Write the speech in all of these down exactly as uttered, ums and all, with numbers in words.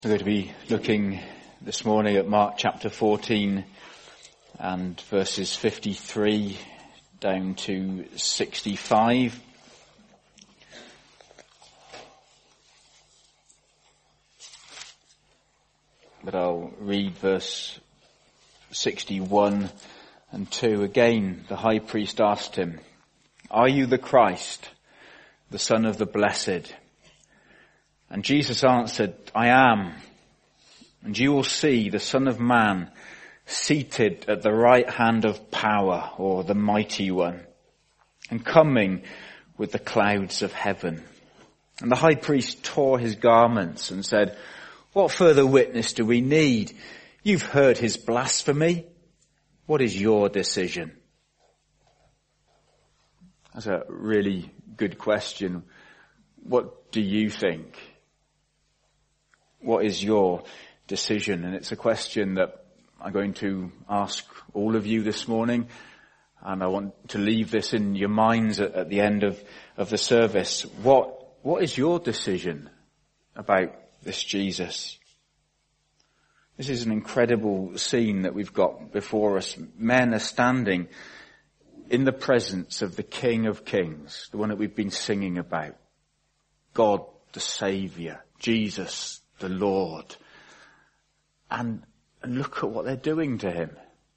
We're going to be looking this morning at Mark chapter fourteen and verses fifty-three down to sixty-five. But I'll read verse sixty-one and two again. The high priest asked him, "Are you the Christ, the Son of the Blessed?" And Jesus answered, "I am. And you will see the Son of Man seated at the right hand of power, or the Mighty One, and coming with the clouds of heaven." And the high priest tore his garments and said, "What further witness do we need? You've heard his blasphemy. What is your decision?" That's a really good question. What do you think? What is your decision? And it's a question that I'm going to ask all of you this morning. And I want to leave this in your minds at, at the end of, of the service. What, what is your decision about this Jesus? This is an incredible scene that we've got before us. Men are standing in the presence of the King of Kings, the one that we've been singing about. God, the Saviour, Jesus, the Lord. And, and look at what they're doing to him.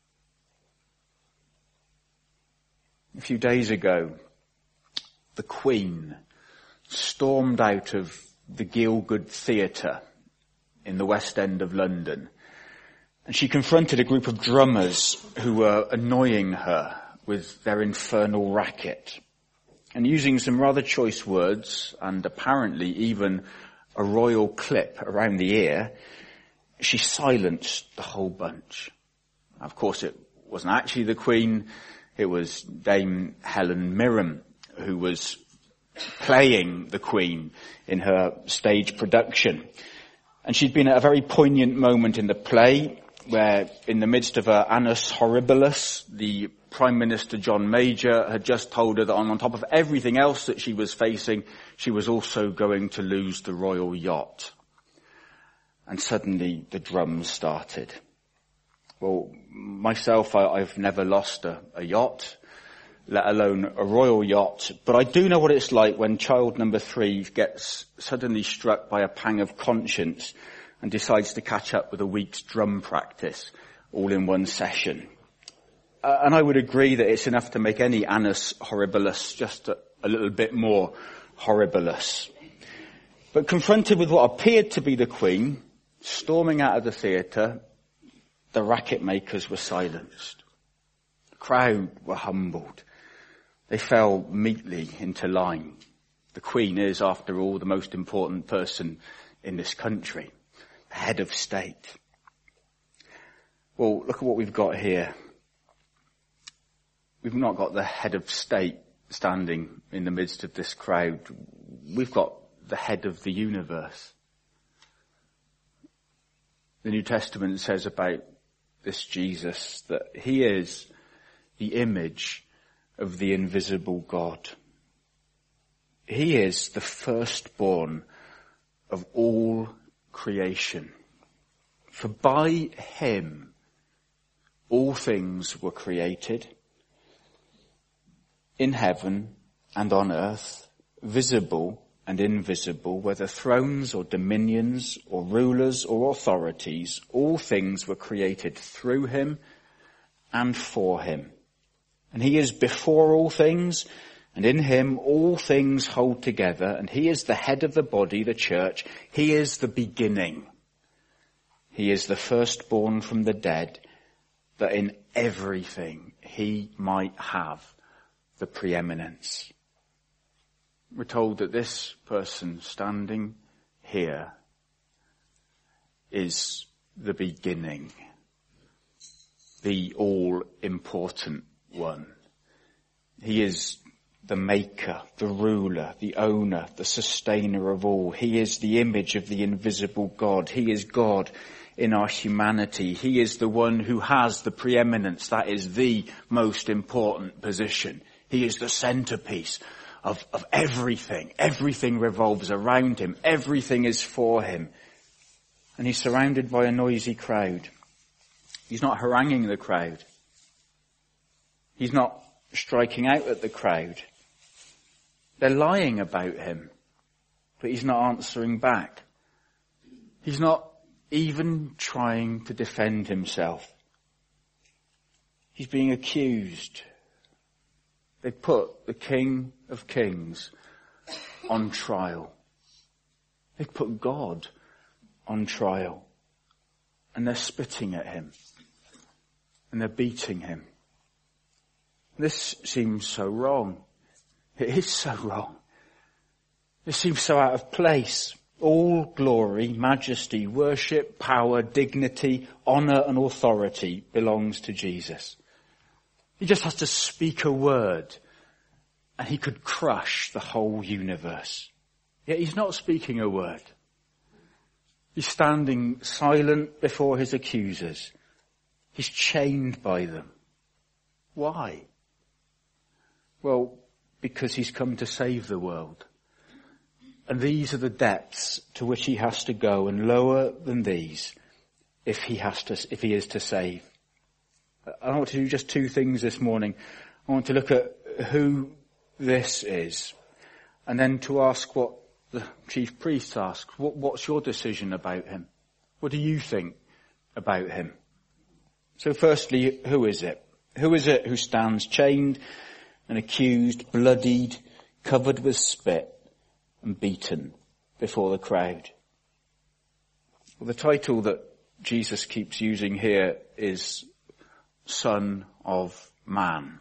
A few days ago, the Queen stormed out of the Gielgud Theatre in the West End of London. And she confronted a group of drummers who were annoying her with their infernal racket. And using some rather choice words, and apparently even a royal clip around the ear, she silenced the whole bunch. Of course, it wasn't actually the Queen. It was Dame Helen Mirren who was playing the Queen in her stage production. And she'd been at a very poignant moment in the play where, in the midst of her annus horribilis, the Prime Minister John Major had just told her that on, on top of everything else that she was facing, she was also going to lose the royal yacht. And suddenly the drums started. Well, myself, I, I've never lost a, a yacht, let alone a royal yacht. But I do know what it's like when child number three gets suddenly struck by a pang of conscience and decides to catch up with a week's drum practice all in one session. Uh, and I would agree that it's enough to make any annus horribilis just a, a little bit more horribilis. But confronted with what appeared to be the Queen, storming out of the theatre, the racket makers were silenced. The crowd were humbled. They fell meekly into line. The Queen is, after all, the most important person in this country, the head of state. Well, look at what we've got here. We've not got the head of state standing in the midst of this crowd. We've got the head of the universe. The New Testament says about this Jesus that he is the image of the invisible God. He is the firstborn of all creation. For by him all things were created, in heaven and on earth, visible and invisible, whether thrones or dominions or rulers or authorities, all things were created through him and for him. And he is before all things, and in him all things hold together, and he is the head of the body, the church. He is the beginning. He is the firstborn from the dead, that in everything he might have the preeminence. We're told that this person standing here is the beginning, the all-important one. He is the maker, the ruler, the owner, the sustainer of all. He is the image of the invisible God. He is God in our humanity. He is the one who has the preeminence. That is the most important position. He is the centerpiece of, of everything. Everything revolves around him. Everything is for him. And he's surrounded by a noisy crowd. He's not haranguing the crowd. He's not striking out at the crowd. They're lying about him, but he's not answering back. He's not even trying to defend himself. He's being accused. They put the King of Kings on trial. They put God on trial. And they're spitting at him. And they're beating him. This seems so wrong. It is so wrong. It seems so out of place. All glory, majesty, worship, power, dignity, honour and authority belongs to Jesus. He just has to speak a word and he could crush the whole universe. Yet he's not speaking a word. He's standing silent before his accusers. He's chained by them. Why? Well, because he's come to save the world. And these are the depths to which he has to go, and lower than these if he has to, if he is to save. I want to do just two things this morning. I want to look at who this is, and then to ask what the chief priest asks. What, what's your decision about him? What do you think about him? So firstly, who is it? Who is it who stands chained and accused, bloodied, covered with spit, and beaten before the crowd? Well, the title that Jesus keeps using here is Son of Man.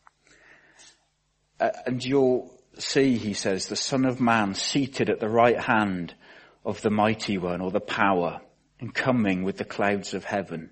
Uh, and you'll see, he says, the Son of Man seated at the right hand of the Mighty One, or the power, and coming with the clouds of heaven.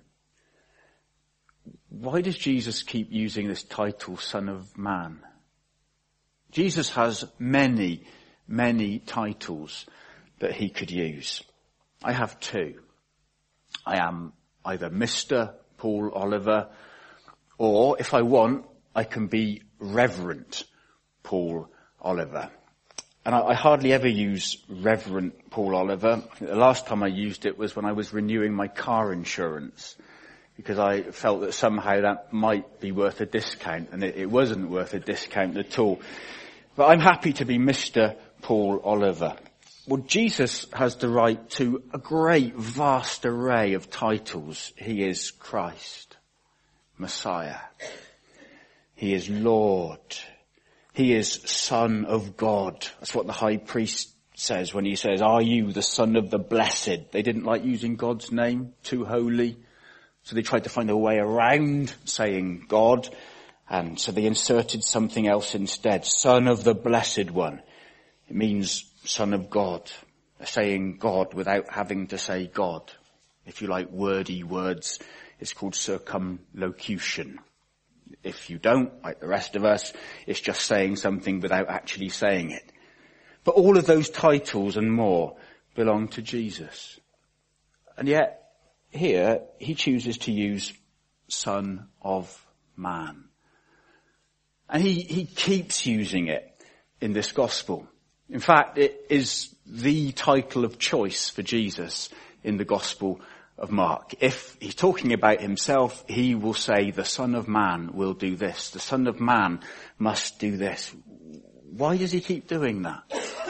Why does Jesus keep using this title, Son of Man? Jesus has many many titles that he could use. I have two. I am either Mister Paul Oliver, or if I want, I can be Reverend Paul Oliver. And I, I hardly ever use Reverend Paul Oliver. The last time I used it was when I was renewing my car insurance, because I felt that somehow that might be worth a discount, and it, it wasn't worth a discount at all. But I'm happy to be Mister Paul Oliver. Well, Jesus has the right to a great, vast array of titles. He is Christ, Messiah. He is Lord. He is Son of God. That's what the high priest says when he says, "Are you the Son of the Blessed?" They didn't like using God's name, too holy. So they tried to find a way around saying God. And so they inserted something else instead. Son of the Blessed One. It means Son of God. They're saying God without having to say God. If you like wordy words, it's called circumlocution. If you don't, like the rest of us, it's just saying something without actually saying it. But all of those titles and more belong to Jesus. And yet, here, he chooses to use Son of Man. And he, he keeps using it in this gospel. In fact, it is the title of choice for Jesus in the Gospel of Mark. If he's talking about himself, he will say, the Son of Man will do this. The Son of Man must do this. Why does he keep doing that?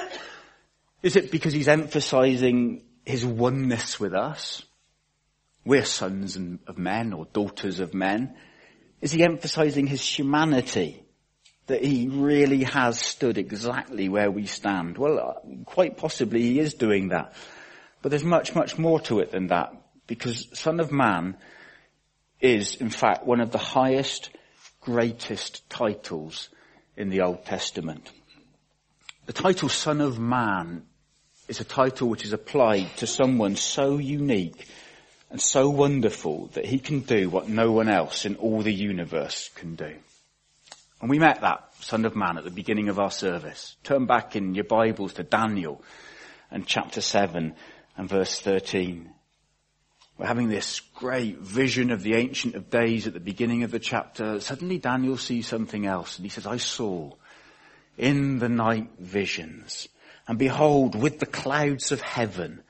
Is it because he's emphasizing his oneness with us? We're sons of men or daughters of men. Is he emphasizing his humanity? That he really has stood exactly where we stand? Well, quite possibly he is doing that. But there's much, much more to it than that. Because Son of Man is, in fact, one of the highest, greatest titles in the Old Testament. The title Son of Man is a title which is applied to someone so unique and so wonderful that he can do what no one else in all the universe can do. And we met that Son of Man at the beginning of our service. Turn back in your Bibles to Daniel and chapter seven and verse thirteen. We're having this great vision of the Ancient of Days at the beginning of the chapter. Suddenly Daniel sees something else, and he says, I saw in the night visions, and behold, with the clouds of heaven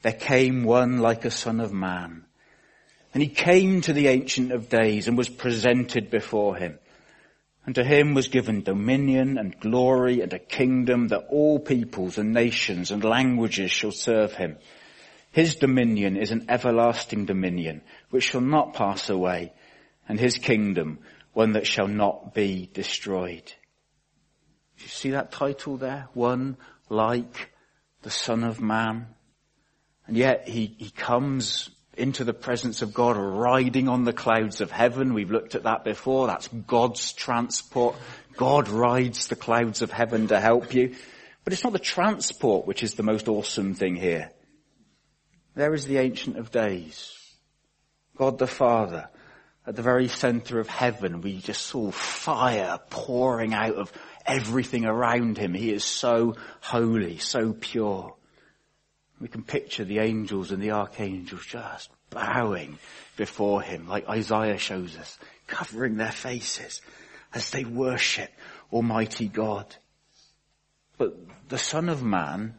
there came one like a son of man. And he came to the Ancient of Days and was presented before him. And to him was given dominion and glory and a kingdom that all peoples and nations and languages shall serve him. His dominion is an everlasting dominion which shall not pass away, and his kingdom one that shall not be destroyed. Do you see that title there? One like the Son of Man. And yet he, he comes into the presence of God riding on the clouds of heaven. We've looked at that before. That's God's transport. God rides the clouds of heaven to help you. But it's not the transport which is the most awesome thing here. There is the Ancient of Days, God the Father, at the very center of heaven. We just saw fire pouring out of everything around him. He is so holy, so pure. We can picture the angels and the archangels just bowing before him, like Isaiah shows us, covering their faces as they worship Almighty God. But the Son of Man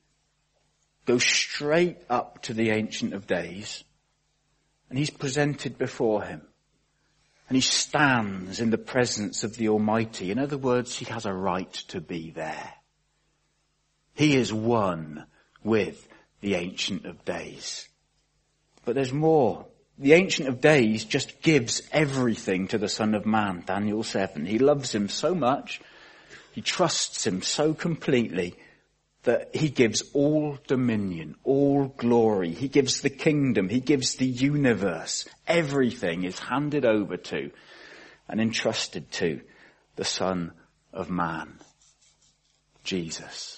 goes straight up to the Ancient of Days, and he's presented before him. And he stands in the presence of the Almighty. In other words, he has a right to be there. He is one with the Ancient of Days. But there's more. The Ancient of Days just gives everything to the Son of Man, Daniel seven. He loves him so much, he trusts him so completely, that he gives all dominion, all glory. He gives the kingdom. He gives the universe. Everything is handed over to and entrusted to the Son of Man, Jesus.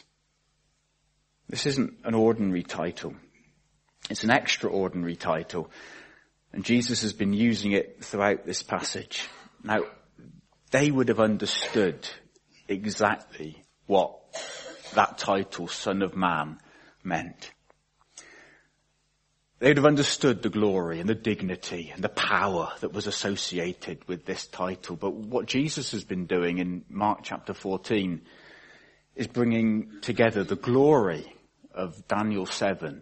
This isn't an ordinary title. It's an extraordinary title. And Jesus has been using it throughout this passage. Now, they would have understood exactly what that title, Son of Man, meant. They would have understood the glory and the dignity and the power that was associated with this title. But what Jesus has been doing in Mark chapter fourteen is bringing together the glory of Daniel seven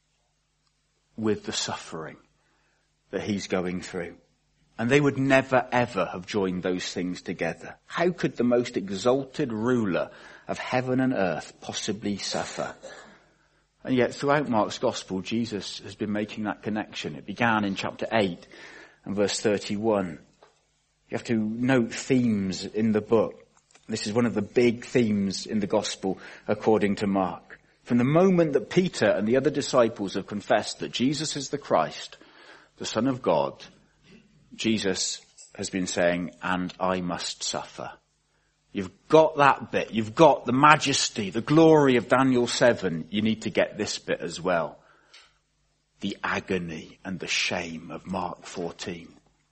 with the suffering that he's going through. And they would never ever have joined those things together. How could the most exalted ruler of heaven and earth possibly suffer? And yet throughout Mark's gospel, Jesus has been making that connection. It began in chapter eight and verse thirty-one. You have to note themes in the book. This is one of the big themes in the gospel according to Mark. From the moment that Peter and the other disciples have confessed that Jesus is the Christ, the Son of God, Jesus has been saying, and I must suffer. You've got that bit. You've got the majesty, the glory of Daniel seven. You need to get this bit as well. The agony and the shame of Mark fourteen.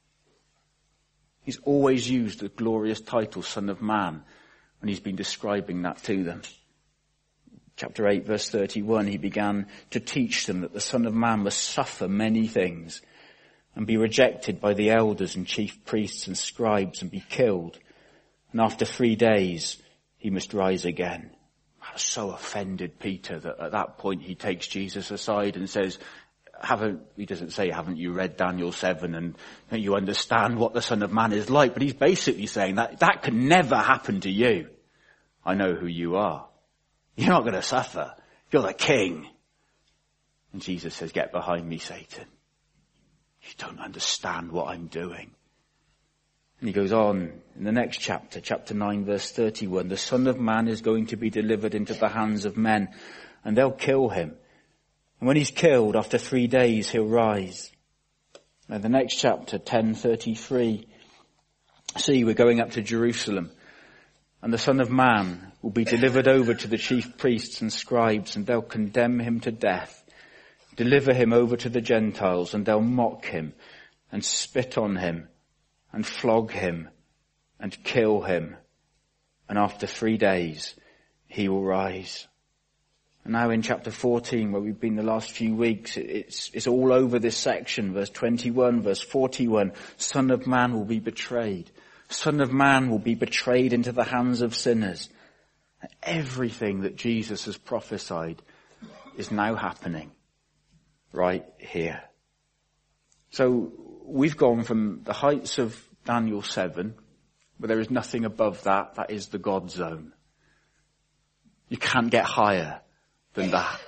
He's always used the glorious title, Son of Man, when he's been describing that to them. Chapter eight, verse thirty-one, he began to teach them that the Son of Man must suffer many things and be rejected by the elders and chief priests and scribes and be killed. And after three days, he must rise again. I was so offended Peter that at that point he takes Jesus aside and says, haven't, he doesn't say, haven't you read Daniel seven and don't you understand what the Son of Man is like? But he's basically saying that that can never happen to you. I know who you are. You're not going to suffer. You're the king. And Jesus says, get behind me, Satan. You don't understand what I'm doing. And he goes on in the next chapter, chapter nine, verse thirty-one, the Son of Man is going to be delivered into the hands of men, and they'll kill him. And when he's killed, after three days, he'll rise. And the next chapter, ten thirty-three, see, we're going up to Jerusalem, and the Son of Man will be delivered over to the chief priests and scribes, and they'll condemn him to death, deliver him over to the Gentiles, and they'll mock him and spit on him and flog him and kill him. And after three days, he will rise. And now in chapter fourteen, where we've been the last few weeks, it's, it's all over this section. Verse twenty-one, verse forty-one, Son of Man will be betrayed. Son of Man will be betrayed into the hands of sinners. Everything that Jesus has prophesied is now happening. right here. So we've gone from the heights of Daniel seven, where there is nothing above that. That is the God zone. You can't get higher than that.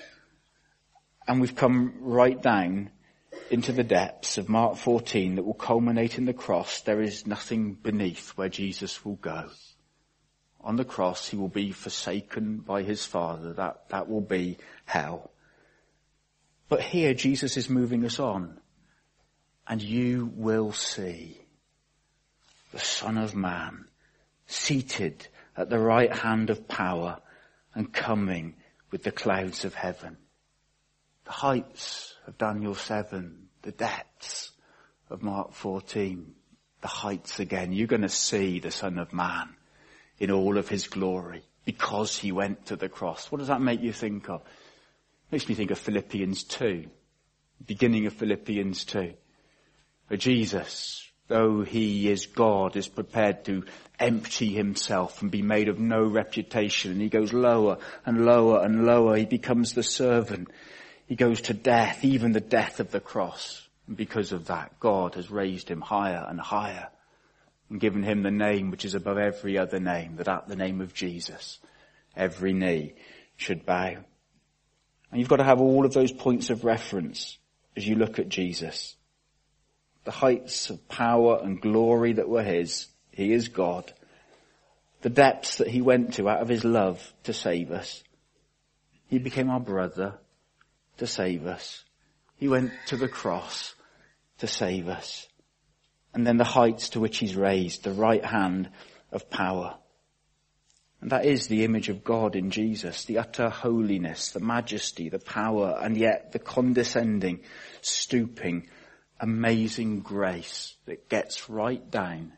And we've come right down into the depths of Mark fourteen that will culminate in the cross. There is nothing beneath where Jesus will go. On the cross, he will be forsaken by his Father. That, that will be hell. But here, Jesus is moving us on. And you will see the Son of Man seated at the right hand of power and coming with the clouds of heaven. The heights of Daniel seven, the depths of Mark fourteen, the heights again. You're going to see the Son of Man in all of his glory because he went to the cross. What does that make you think of? It makes me think of Philippians two, beginning of Philippians two, where Jesus, though he is God, is prepared to empty himself and be made of no reputation. And he goes lower and lower and lower. He becomes the servant. He goes to death, even the death of the cross. And because of that, God has raised him higher and higher and given him the name which is above every other name, that at the name of Jesus, every knee should bow. And you've got to have all of those points of reference as you look at Jesus. The heights of power and glory that were his. He is God. The depths that he went to out of his love to save us. He became our brother to save us. He went to the cross to save us. And then the heights to which he's raised, the right hand of power. And that is the image of God in Jesus, the utter holiness, the majesty, the power, and yet the condescending, stooping, amazing grace that gets right down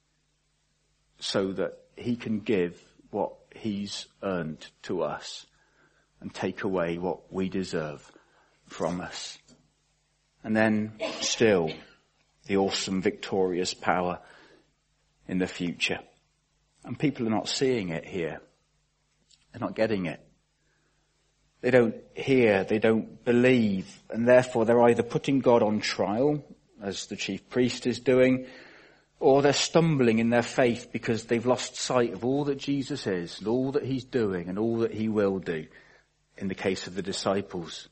so that he can give what he's earned to us and take away what we deserve from us. And then still the awesome victorious power in the future. And people are not seeing it here. They're not getting it. They don't hear, they don't believe, and therefore they're either putting God on trial, as the chief priest is doing, or they're stumbling in their faith because they've lost sight of all that Jesus is, and all that he's doing, and all that he will do, in the case of the disciples.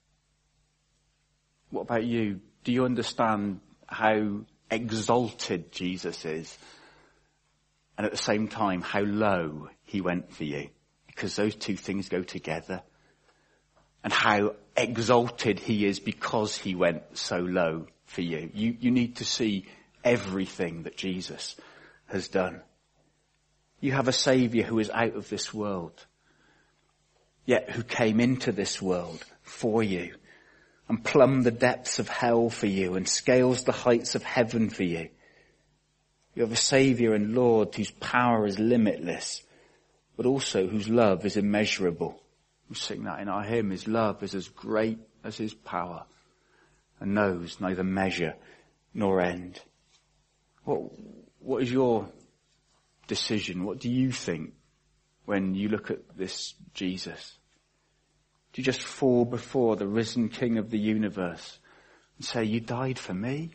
What about you? Do you understand how exalted Jesus is, and at the same time how low he went for you? Because those two things go together. And how exalted he is because he went so low for you. You, you need to see everything that Jesus has done. You have a Saviour who is out of this world, yet who came into this world for you and plumbed the depths of hell for you and scales the heights of heaven for you. You have a Saviour and Lord whose power is limitless, but also whose love is immeasurable. We sing that in our hymn. His love is as great as his power and knows neither measure nor end. What, what is your decision? What do you think when you look at this Jesus? Do you just fall before the risen King of the universe and say, you died for me?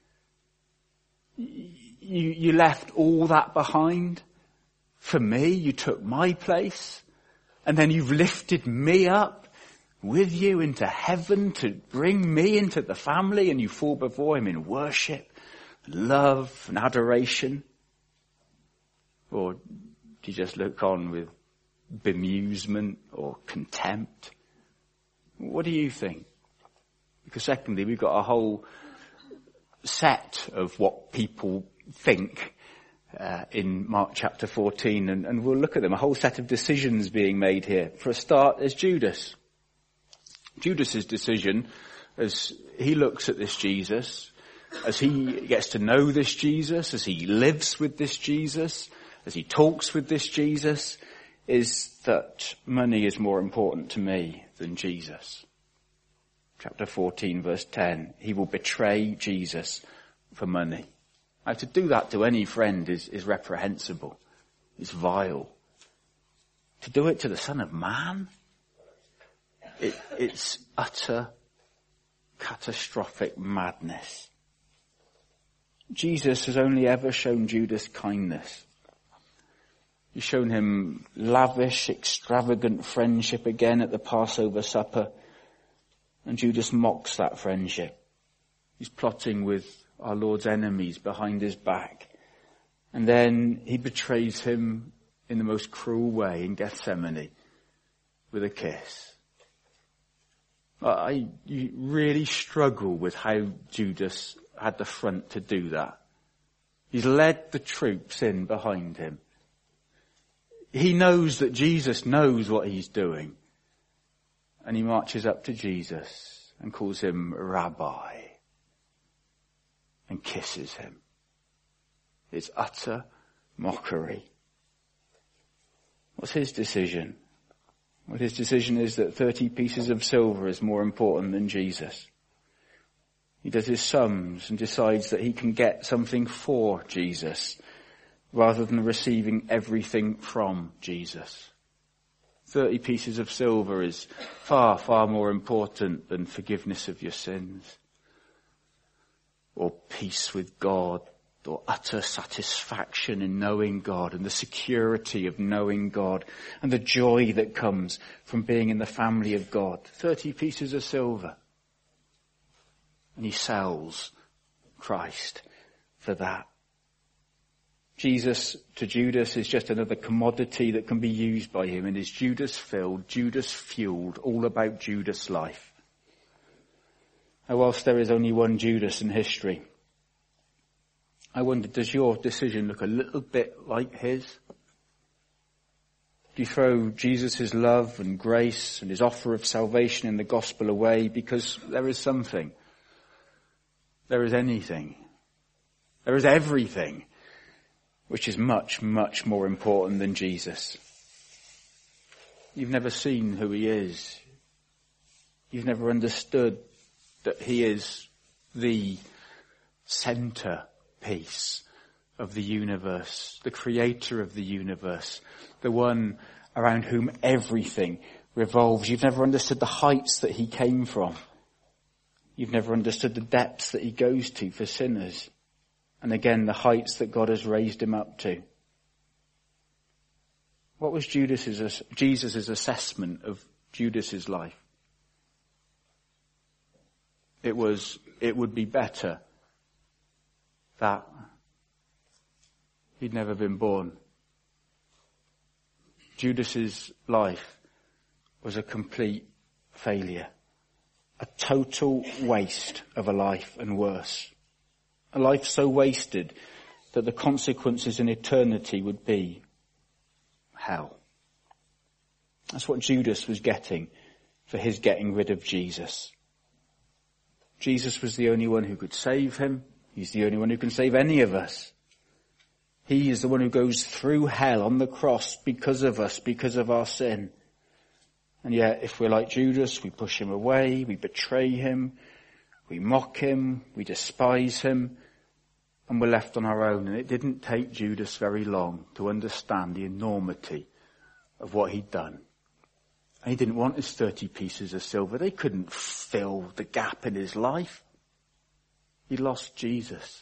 You, you left all that behind for me? You took my place? And then you've lifted me up with you into heaven to bring me into the family, and you fall before him in worship, love and adoration? Or do you just look on with bemusement or contempt? What do you think? Because secondly, we've got a whole set of what people think Uh, in Mark chapter fourteen, and, and we'll look at them. A whole set of decisions being made here. For a start, there's Judas. Judas's decision, as he looks at this Jesus, as he gets to know this Jesus, as he lives with this Jesus, as he talks with this Jesus, is that money is more important to me than Jesus. Chapter fourteen, verse ten. He will betray Jesus for money. Now, to do that to any friend is, is reprehensible, is vile. To do it to the Son of Man, it, it's utter catastrophic madness. Jesus has only ever shown Judas kindness. He's shown him lavish, extravagant friendship again at the Passover supper, and Judas mocks that friendship. He's plotting with our Lord's enemies behind his back, and then he betrays him in the most cruel way in Gethsemane with a kiss. I you really struggle with how Judas had the front to do that. He's led the troops in behind him. He knows that Jesus knows what he's doing. And he marches up to Jesus and calls him Rabbi and kisses him. It's utter mockery. What's his decision? Well, his decision is that thirty pieces of silver is more important than Jesus. He does his sums and decides that he can get something for Jesus rather than receiving everything from Jesus. Thirty pieces of silver is far, far more important than forgiveness of your sins, or peace with God, or utter satisfaction in knowing God, and the security of knowing God, and the joy that comes from being in the family of God. Thirty pieces of silver. And he sells Christ for that. Jesus to Judas is just another commodity that can be used by him, and is Judas filled, Judas fueled, all about Judas' life. And whilst there is only one Judas in history, I wonder, does your decision look a little bit like his? Do you throw Jesus' love and grace and his offer of salvation in the gospel away because there is something? There is anything. There is everything, which is much, much more important than Jesus. You've never seen who he is. You've never understood that he is the centerpiece of the universe, the creator of the universe, the one around whom everything revolves. You've never understood the heights that he came from. You've never understood the depths that he goes to for sinners. And again, the heights that God has raised him up to. What was Judas's, Jesus' assessment of Judas's life? It was, it would be better that he'd never been born. Judas's life was a complete failure. A total waste of a life, and worse. A life so wasted that the consequences in eternity would be hell. That's what Judas was getting for his getting rid of Jesus. Jesus was the only one who could save him. He's the only one who can save any of us. He is the one who goes through hell on the cross because of us, because of our sin. And yet, if we're like Judas, we push him away, we betray him, we mock him, we despise him, and we're left on our own. And it didn't take Judas very long to understand the enormity of what he'd done. And he didn't want his thirty pieces of silver. They couldn't fill the gap in his life. He lost Jesus.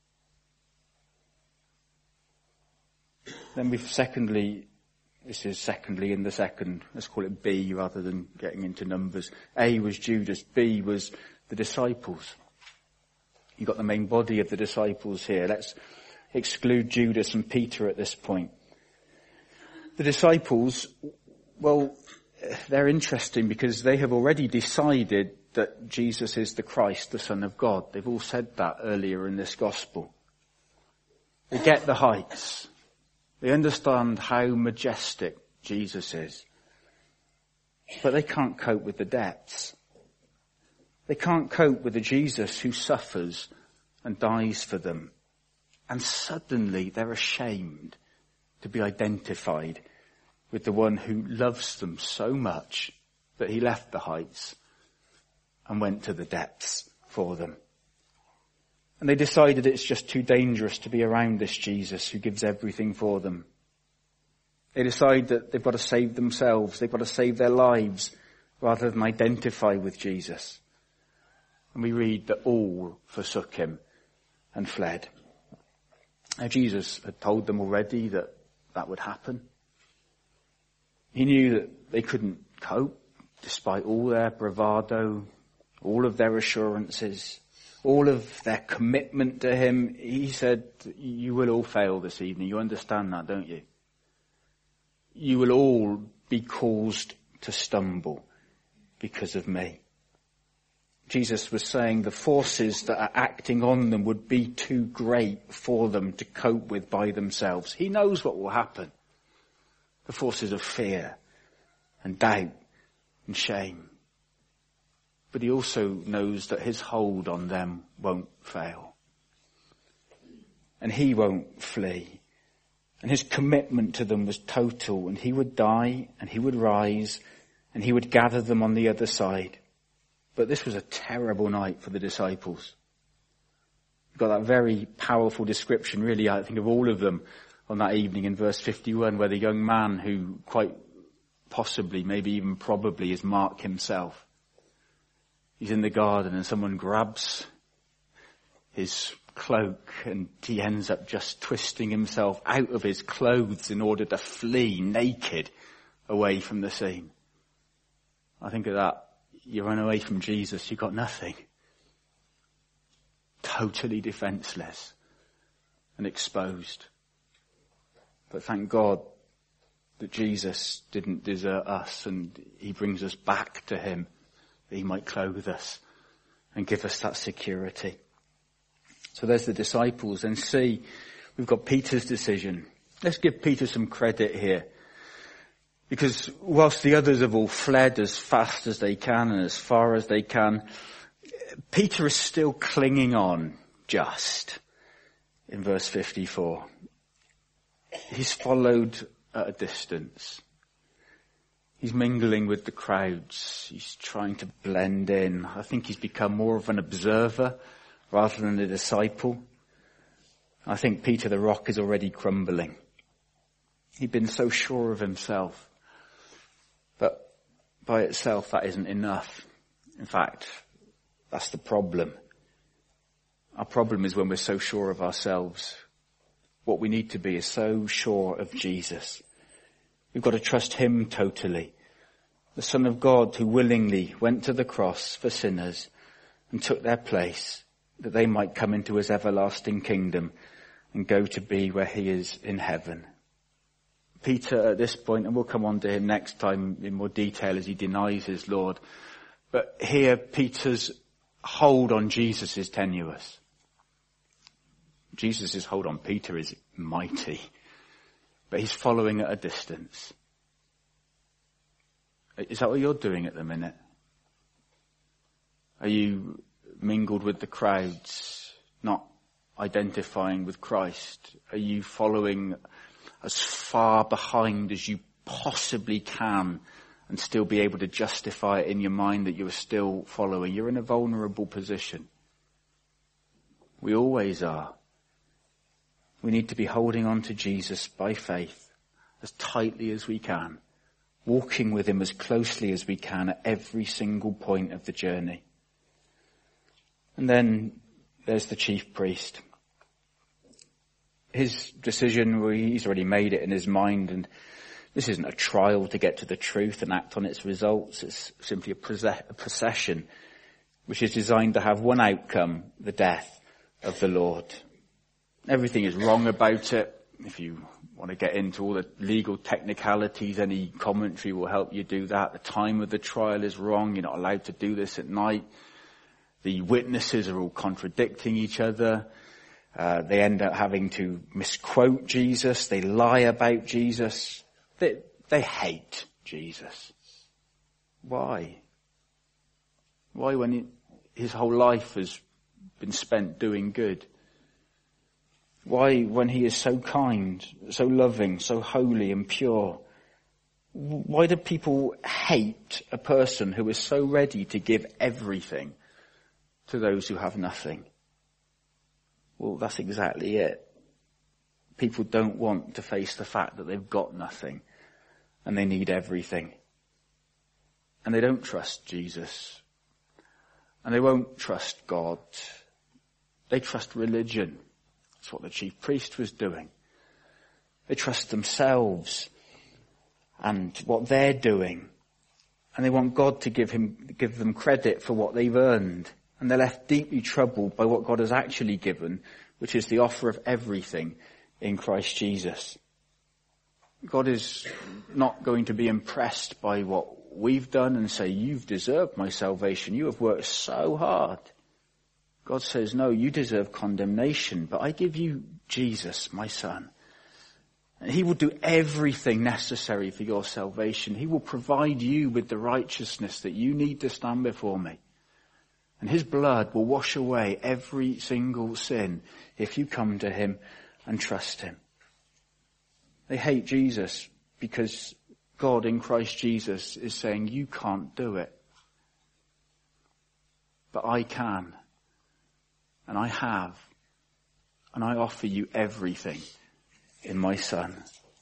Then we've secondly, this is secondly in the second, let's call it B rather than getting into numbers. A was Judas, B was the disciples. You've got the main body of the disciples here. Let's exclude Judas and Peter at this point. The disciples, well, they're interesting because they have already decided that Jesus is the Christ, the Son of God. They've all said that earlier in this gospel. They get the heights. They understand how majestic Jesus is. But they can't cope with the depths. They can't cope with the Jesus who suffers and dies for them. And suddenly they're ashamed to be identified with the one who loves them so much that he left the heights and went to the depths for them. And they decided it's just too dangerous to be around this Jesus who gives everything for them. They decide that they've got to save themselves, they've got to save their lives rather than identify with Jesus. And we read that all forsook him and fled. Now Jesus had told them already that that would happen. He knew that they couldn't cope despite all their bravado, all of their assurances, all of their commitment to him. He said, you will all fail this evening. You understand that, don't you? You will all be caused to stumble because of me. Jesus was saying the forces that are acting on them would be too great for them to cope with by themselves. He knows what will happen. The forces of fear and doubt and shame. But he also knows that his hold on them won't fail. And he won't flee. And his commitment to them was total, and he would die and he would rise and he would gather them on the other side. But this was a terrible night for the disciples. We've got that very powerful description, really, I think, of all of them on that evening in verse fifty-one, where the young man who quite possibly, maybe even probably, is Mark himself. He's in the garden and someone grabs his cloak and he ends up just twisting himself out of his clothes in order to flee naked away from the scene. I think of that. You run away from Jesus, you've got nothing. Totally defenseless and exposed. But thank God that Jesus didn't desert us and he brings us back to him, that he might clothe us and give us that security. So there's the disciples. And see, we've got Peter's decision. Let's give Peter some credit here. Because whilst the others have all fled as fast as they can and as far as they can, Peter is still clinging on just in verse fifty-four. He's followed at a distance. He's mingling with the crowds. He's trying to blend in. I think he's become more of an observer rather than a disciple. I think Peter the rock is already crumbling. He'd been so sure of himself. But by itself, that isn't enough. In fact, that's the problem. Our problem is when we're so sure of ourselves. What we need to be is so sure of Jesus. We've got to trust him totally. The Son of God who willingly went to the cross for sinners and took their place, that they might come into his everlasting kingdom and go to be where he is in heaven. Peter at this point, and we'll come on to him next time in more detail as he denies his Lord. But here Peter's hold on Jesus is tenuous. Jesus' hold on Peter is mighty. But he's following at a distance. Is that what you're doing at the minute? Are you mingled with the crowds, not identifying with Christ? Are you following as far behind as you possibly can and still be able to justify it in your mind that you are still following? You're in a vulnerable position. We always are. We need to be holding on to Jesus by faith as tightly as we can, walking with him as closely as we can at every single point of the journey. And then there's the chief priest. His decision, well, he's already made it in his mind, and this isn't a trial to get to the truth and act on its results. It's simply a procession which is designed to have one outcome, the death of the Lord. Everything is wrong about it. If you want to get into all the legal technicalities, any commentary will help you do that. The time of the trial is wrong. You're not allowed to do this at night. The witnesses are all contradicting each other. Uh, they end up having to misquote Jesus. They lie about Jesus. They, they hate Jesus. Why? Why when he, his whole life has been spent doing good? Why when he is so kind, so loving, so holy and pure? Why do people hate a person who is so ready to give everything to those who have nothing? Well, that's exactly it. People don't want to face the fact that they've got nothing and they need everything. And they don't trust Jesus. And they won't trust God. They trust religion. That's what the chief priest was doing. They trust themselves and what they're doing. And they want God to give him, give them credit for what they've earned. And they're left deeply troubled by what God has actually given, which is the offer of everything in Christ Jesus. God is not going to be impressed by what we've done and say, you've deserved my salvation. You have worked so hard. God says, no, you deserve condemnation, but I give you Jesus, my son. And he will do everything necessary for your salvation. He will provide you with the righteousness that you need to stand before me. And his blood will wash away every single sin if you come to him and trust him. They hate Jesus because God in Christ Jesus is saying, you can't do it. But I can. And I have. And I offer you everything in my son.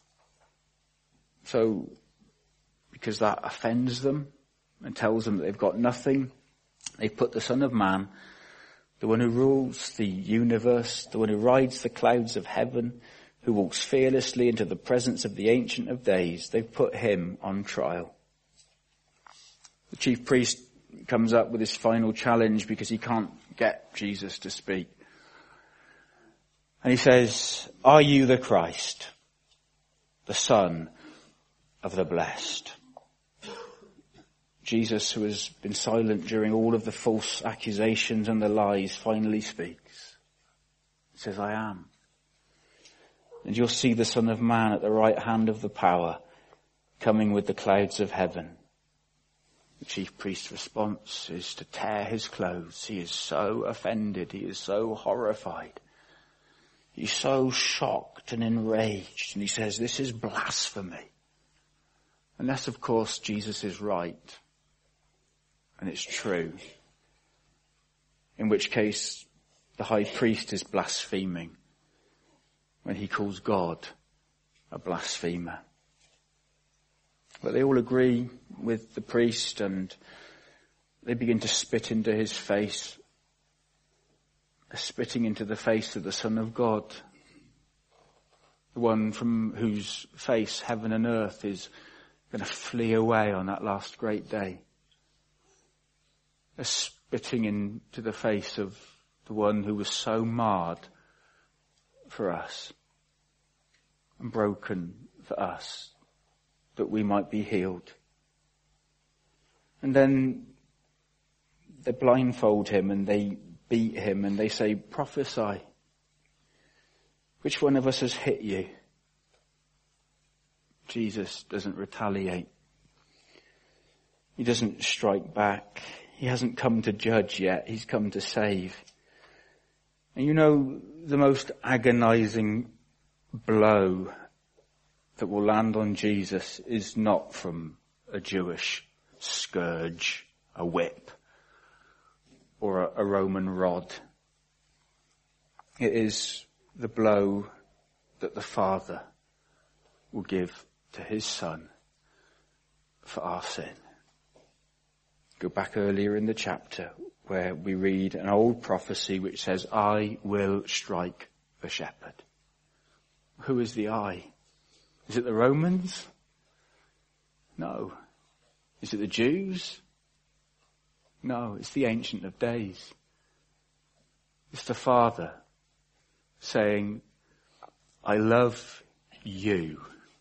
So, because that offends them and tells them that they've got nothing, they put the Son of Man, the one who rules the universe, the one who rides the clouds of heaven, who walks fearlessly into the presence of the Ancient of Days, they've put him on trial. The chief priest comes up with his final challenge because he can't get Jesus to speak. And he says, are you the Christ, the Son of the Blessed? Jesus, who has been silent during all of the false accusations and the lies, finally speaks. He says, I am. And you'll see the Son of Man at the right hand of the power, coming with the clouds of heaven. The chief priest's response is to tear his clothes. He is so offended. He is so horrified. He's so shocked and enraged. And he says, this is blasphemy. Unless, of course, Jesus is right. And it's true. In which case, the high priest is blaspheming when he calls God a blasphemer. But they all agree with the priest and they begin to spit into his face. They're spitting into the face of the Son of God. The one from whose face heaven and earth is going to flee away on that last great day. They're spitting into the face of the one who was so marred for us and broken for us that we might be healed. And then they blindfold him and they beat him and they say, prophesy. Which one of us has hit you? Jesus doesn't retaliate. He doesn't strike back. He hasn't come to judge yet. He's come to save. And you know, the most agonizing blow that will land on Jesus is not from a Jewish scourge, a whip, or a, a Roman rod. It is the blow that the Father will give to his Son for our sin. Go back earlier in the chapter where we read an old prophecy which says, I will strike the shepherd. Who is the I? Is it the Romans? No. Is it the Jews? No, it's the Ancient of Days. It's the Father saying, I love you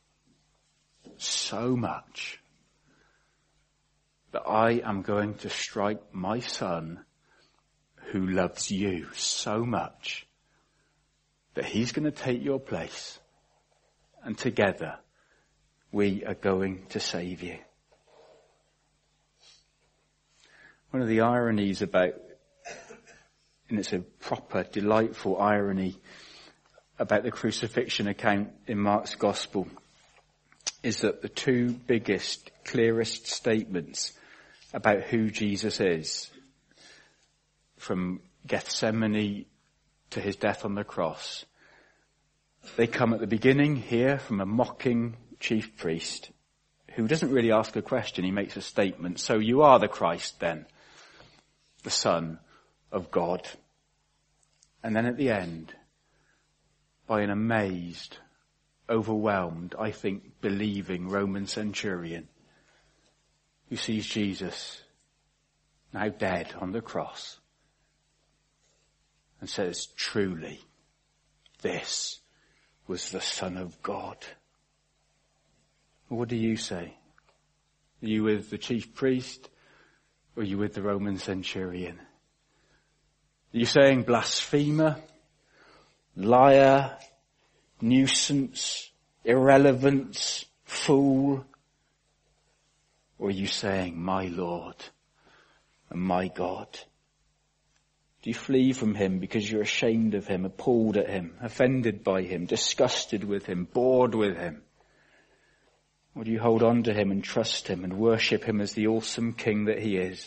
so much that I am going to strike my Son who loves you so much that he's going to take your place, and together we are going to save you. One of the ironies about, and it's a proper delightful irony about the crucifixion account in Mark's Gospel, is that the two biggest, clearest statements about who Jesus is, from Gethsemane to his death on the cross, they come at the beginning here from a mocking chief priest who doesn't really ask a question, he makes a statement. So you are the Christ then. the Son of God. And then at the end, by an amazed, overwhelmed, I think, believing Roman centurion who sees Jesus now dead on the cross and says, truly, this was the Son of God. What do you say? Are you with the chief priest or are you with the Roman centurion? Are you saying blasphemer, liar, nuisance, irrelevance, fool? Or are you saying, my Lord and my God? Do you flee from him because you're ashamed of him, appalled at him, offended by him, disgusted with him, bored with him? Or do you hold on to him and trust him and worship him as the awesome king that he is?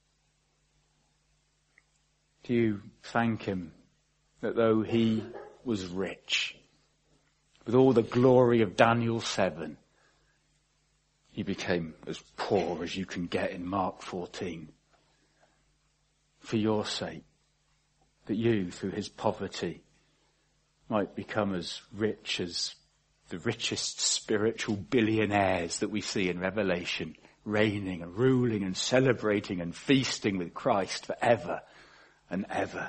Do you thank him that though he was rich, with all the glory of Daniel seven, he became as poor as you can get in Mark fourteen. For your sake, that you, through his poverty, might become as rich as the richest spiritual billionaires that we see in Revelation, reigning and ruling and celebrating and feasting with Christ forever and ever.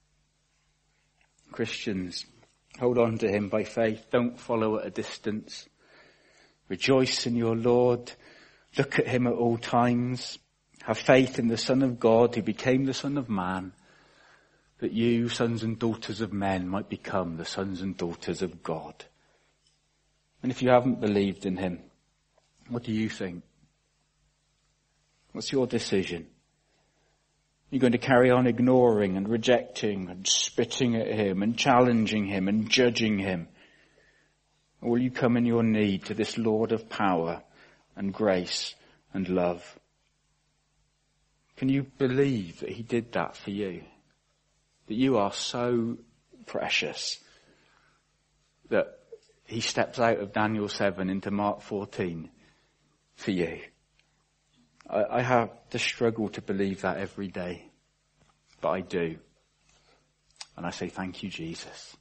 Christians, hold on to him by faith. Don't follow at a distance. Rejoice in your Lord. Look at him at all times. Have faith in the Son of God who became the Son of Man, that you, sons and daughters of men, might become the sons and daughters of God. And if you haven't believed in him, what do you think? What's your decision? You're going to carry on ignoring and rejecting and spitting at him and challenging him and judging him? Or will you come in your need to this Lord of power and grace and love? Can you believe that he did that for you? That you are so precious that he steps out of Daniel seven into Mark fourteen for you? I, I have to struggle to believe that every day, but I do. And I say, thank you, Jesus.